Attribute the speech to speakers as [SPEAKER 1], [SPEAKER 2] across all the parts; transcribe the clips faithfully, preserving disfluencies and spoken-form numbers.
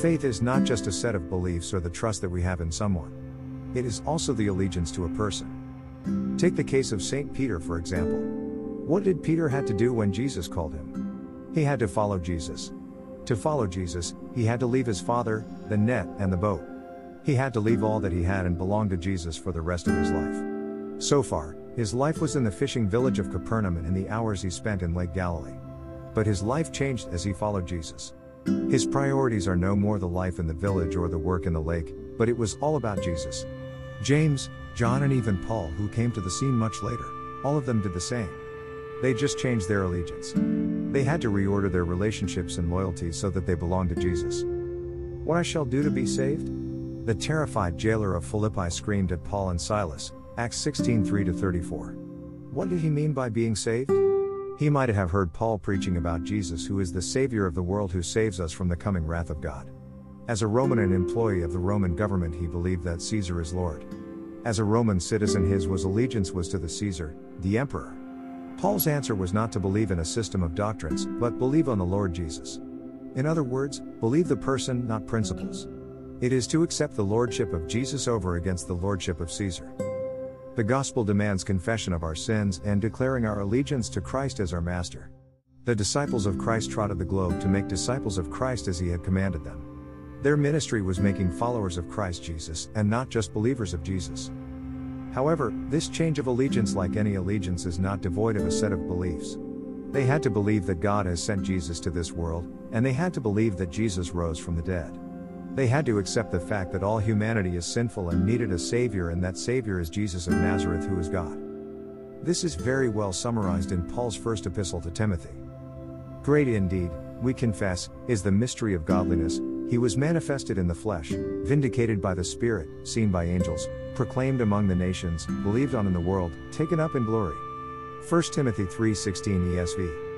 [SPEAKER 1] Faith is not just a set of beliefs or the trust that we have in someone. It is also the allegiance to a person. Take the case of Saint Peter, for example. What did Peter have to do when Jesus called him? He had to follow Jesus. To follow Jesus, he had to leave his father, the net, and the boat. He had to leave all that he had and belong to Jesus for the rest of his life. So far, his life was in the fishing village of Capernaum and in the hours he spent in Lake Galilee. But his life changed as he followed Jesus. His priorities are no more the life in the village or the work in the lake, but it was all about Jesus. James, John, and even Paul, who came to the scene much later, all of them did the same. They just changed their allegiance. They had to reorder their relationships and loyalties so that they belonged to Jesus. What I shall do to be saved? The terrified jailer of Philippi screamed at Paul and Silas, Acts sixteen three to thirty-four. What did he mean by being saved? He might have heard Paul preaching about Jesus, who is the Savior of the world, who saves us from the coming wrath of God. As a Roman and employee of the Roman government, he believed that Caesar is Lord. As a Roman citizen, his was allegiance was to the Caesar, the emperor. Paul's answer was not to believe in a system of doctrines, but believe on the Lord Jesus. In other words, believe the person, not principles. It is to accept the lordship of Jesus over against the lordship of Caesar. The gospel demands confession of our sins and declaring our allegiance to Christ as our master. The disciples of Christ trotted the globe to make disciples of Christ as he had commanded them. Their ministry was making followers of Christ Jesus, and not just believers of Jesus. However, this change of allegiance, like any allegiance, is not devoid of a set of beliefs. They had to believe that God has sent Jesus to this world, and they had to believe that Jesus rose from the dead. They had to accept the fact that all humanity is sinful and needed a Savior, and that Savior is Jesus of Nazareth, who is God. This is very well summarized in Paul's first epistle to Timothy. Great indeed, we confess, is the mystery of godliness. He was manifested in the flesh, vindicated by the Spirit, seen by angels, proclaimed among the nations, believed on in the world, taken up in glory. First Timothy three sixteen E S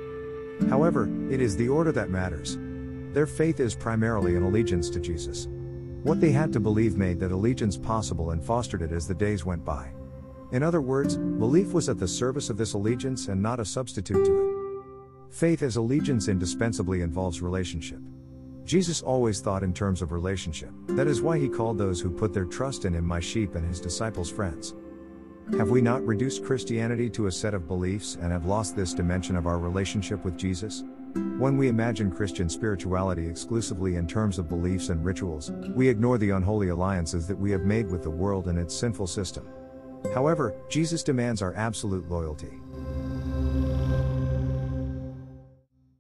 [SPEAKER 1] V. However, it is the order that matters. Their faith is primarily an allegiance to Jesus. What they had to believe made that allegiance possible and fostered it as the days went by. In other words, belief was at the service of this allegiance and not a substitute to it. Faith as allegiance indispensably involves relationship. Jesus always thought in terms of relationship. That is why he called those who put their trust in him my sheep and his disciples friends. Have we not reduced Christianity to a set of beliefs and have lost this dimension of our relationship with Jesus? When we imagine Christian spirituality exclusively in terms of beliefs and rituals, we ignore the unholy alliances that we have made with the world and its sinful system. However, Jesus demands our absolute loyalty.